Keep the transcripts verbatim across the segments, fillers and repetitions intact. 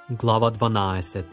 Глава дванаесет.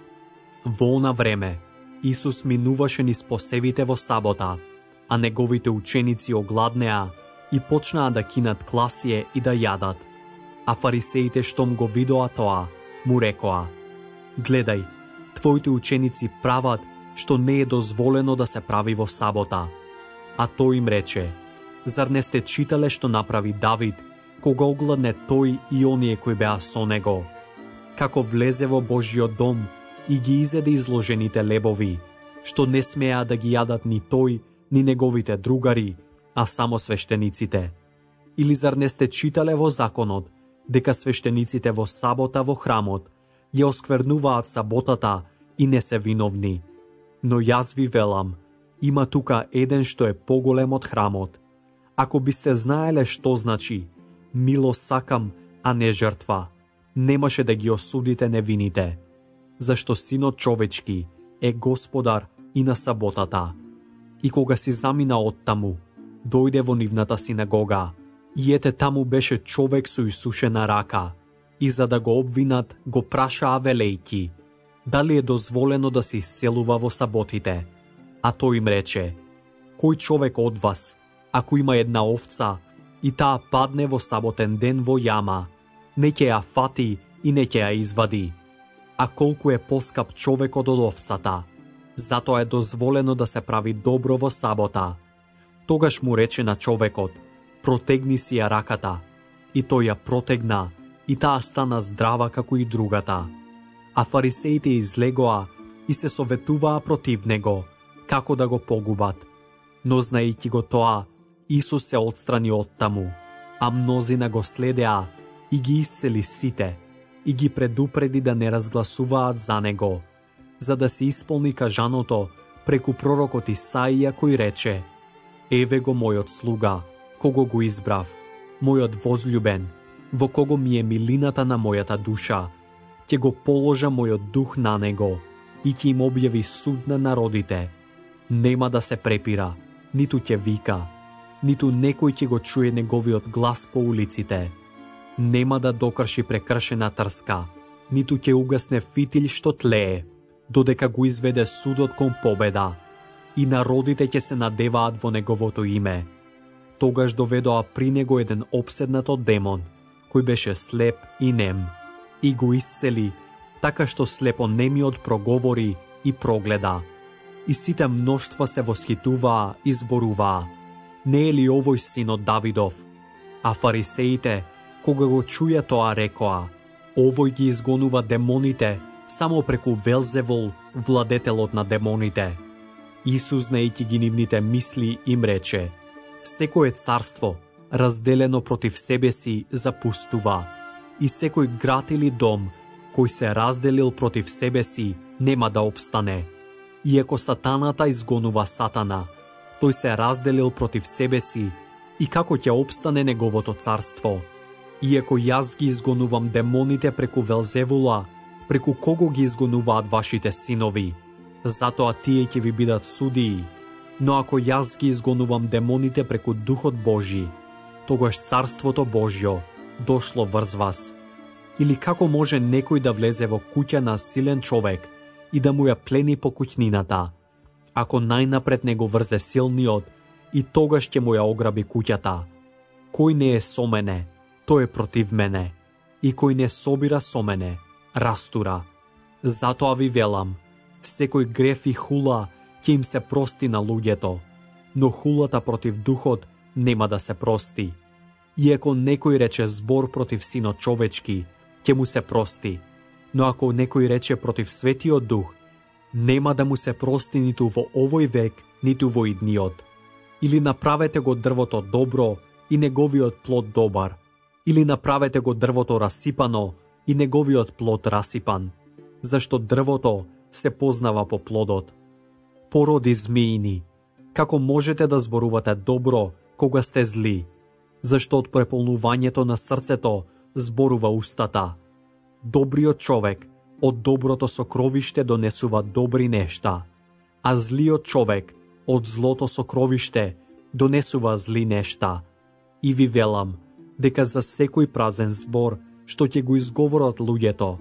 Во она време, Исус минуваше низ посевите во сабота, а неговите ученици огладнеа и почнаа да кинат класие и да јадат. А фарисеите штом го видоа тоа, му рекоа: Гледај, твоите ученици прават што не е дозволено да се прави во сабота. А тој им рече: Зар не сте читале што направи Давид, кога огладне тој и оние кои беа со него? Како влезе во Божјиот дом и ги изеде изложените лебови, што не смеа да ги јадат ни тој, ни неговите другари, а само свештениците. Или зар не сте читале во законот, дека свештениците во сабота во храмот ја осквернуваат саботата и не се виновни? Но јас ви велам, има тука еден што е поголем од храмот. Ако бисте знаеле што значи милост сакам, а не жртва, немаше да ги осудите невините, зашто Синот човечки е Господар и на саботата. И кога си замина од таму, дојде во нивната синагога, и ете таму беше човек со исушена рака, и за да го обвинат, го прашаа велејки, дали е дозволено да се исцелува во саботите. А тој им рече: Кој човек од вас, ако има една овца, и таа падне во саботен ден во јама, не ќе ја фати и не ќе ја извади? А колку е поскап човекот од овцата, затоа е дозволено да се прави добро во сабота. Тогаш му рече на човекот: Протегни си ја раката. И тој ја протегна, и таа стана здрава како и другата. А фарисеите излегоа и се советуваа против него, како да го погубат. Но знаејќи го тоа, Исус се отстрани од таму, а мнозина го следеа и ги исцели сите, и ги предупреди да не разгласуваат за него, за да се исполни кажаното преку пророкот Исаија, кој рече: Еве го мојот слуга, кого го избрав, мојот возљубен, во кого ми е милината на мојата душа. Ќе го положа мојот дух на него и ќе им објави суд на народите. Нема да се препира, ниту ќе вика, ниту некој ќе го чуе неговиот глас по улиците. Нема да докрши прекршена трска, ниту ќе угасне фитилј што тлее, додека го изведе судот кон победа, и народите ќе се надеваат во неговото име. Тогаш доведоа при него еден обседнат од демон, кој беше слеп и нем, и го исцели, така што слепо немиот проговори и прогледа. И сите мноштва се восхитуваа и зборуваа: Не е ли овој синот Давидов? А фарисеите, кога го чуја тоа, рекоа: Овој ги изгонува демоните само преку Велзевул, владетелот на демоните. Исус, знаејќи ги нивните мисли, им рече: Секое царство, разделено против себе си, запустува, и секој град или дом, кој се разделил против себе си, нема да обстане. Иако сатаната изгонува сатана, тој се разделил против себе си, и како ќе обстане неговото царство? Иако јас ги изгонувам демоните преку Велзевула, преку кого ги изгонуваат вашите синови? Затоа тие ќе ви бидат судии. Но ако јас ги изгонувам демоните преку Духот Божи, тогаш царството Божјо дошло врз вас. Или како може некој да влезе во куќа на силен човек и да му ја плени покуќнината, ако најнапред не го врзе силниот и тогаш ќе му ја ограби куќата? Кој не е со мене, тој е против мене, и кој не собира со мене, растура. Затоа ви велам, секој греф и хула ќе им се прости на луѓето, но хулата против духот нема да се прости. Иако некој рече збор против Синот човечки, ќе му се прости, но ако некој рече против Светиот Дух, нема да му се прости ниту во овој век, ниту во идниот. Или направете го дрвото добро и неговиот плод добар, или направете го дрвото расипано и неговиот плод расипан, зашто дрвото се познава по плодот. Породи змиини, како можете да зборувате добро кога сте зли? Зашто од преполнувањето на срцето зборува устата. Добриот човек од доброто сокровиште донесува добри нешта, а злиот човек од злото сокровиште донесува зли нешта. И ви велам дека за секој празен збор што ќе го изговорат луѓето,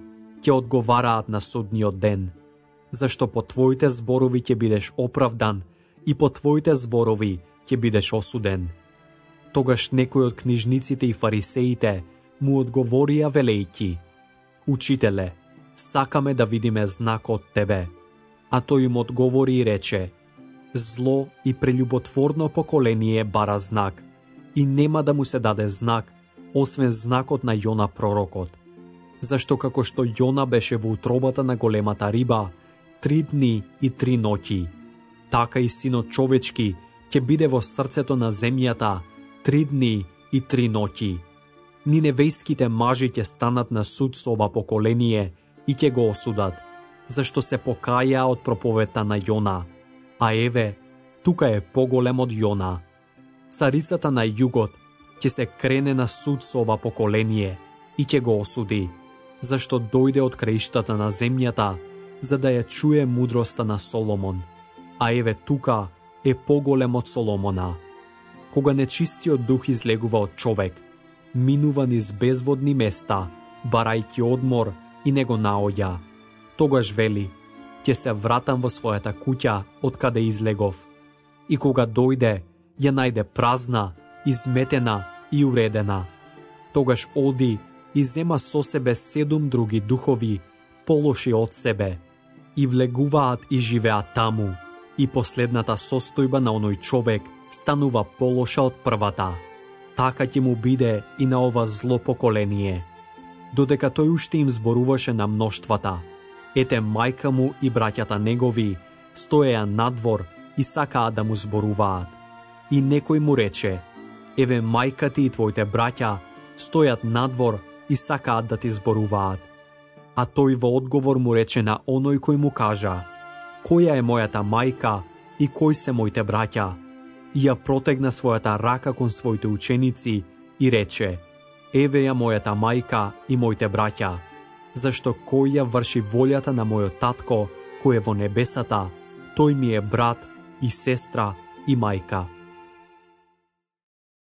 ќе одговараат на судниот ден, зашто по твоите зборови ќе бидеш оправдан и по твоите зборови ќе бидеш осуден. Тогаш некои од книжниците и фарисеите му одговорија велејќи: Учителе, сакаме да видиме знак од тебе. А тој им одговори и рече: Зло и прелюботворно поколение бара знак, и нема да му се даде знак, освен знакот на Јона пророкот. Зашто како што Јона беше во утробата на големата риба три дни и три ноќи, така и Синот човечки ќе биде во срцето на земјата три дни и три ноќи. Ниневејските мажи ќе станат на суд со ова поколение и ќе го осудат, зашто се покаја од проповедта на Јона, а еве, тука е поголем од Јона. Царицата на југот ќе се крене на суд со ова поколение и ќе го осуди, зашто дојде од краиштата на земјата, за да ја чуе мудроста на Соломон, а еве тука е поголем од Соломона. Кога нечистиот дух излегува од човек, минува низ безводни места, барајќи одмор и не го наоѓа. Тогаш вели: ќе се вратам во својата куќа од каде излегов. И кога дојде, ја најде празна, изметена и уредена. Тогаш оди и зема со себе седум други духови, полоши од себе, и влегуваат и живеат таму, и последната состојба на оној човек станува полоша од првата. Така ќе му биде и на ова зло поколение. Додека тој уште им зборуваше на мноштвата, ете мајка му и браќата негови стоеа надвор и сакаа да му зборуваат. И некој му рече: еве мајка ти и твоите браќа стојат надвор и сакаат да ти зборуваат. А тој во одговор му рече на оној кој му кажа: која е мојата мајка и кои се моите браќа? И ја протегна својата рака кон своите ученици и рече: еве ја мојата мајка и моите браќа, зашто кој ја врши волјата на мојот татко кој е во небесата, тој ми е брат и сестра и мајка.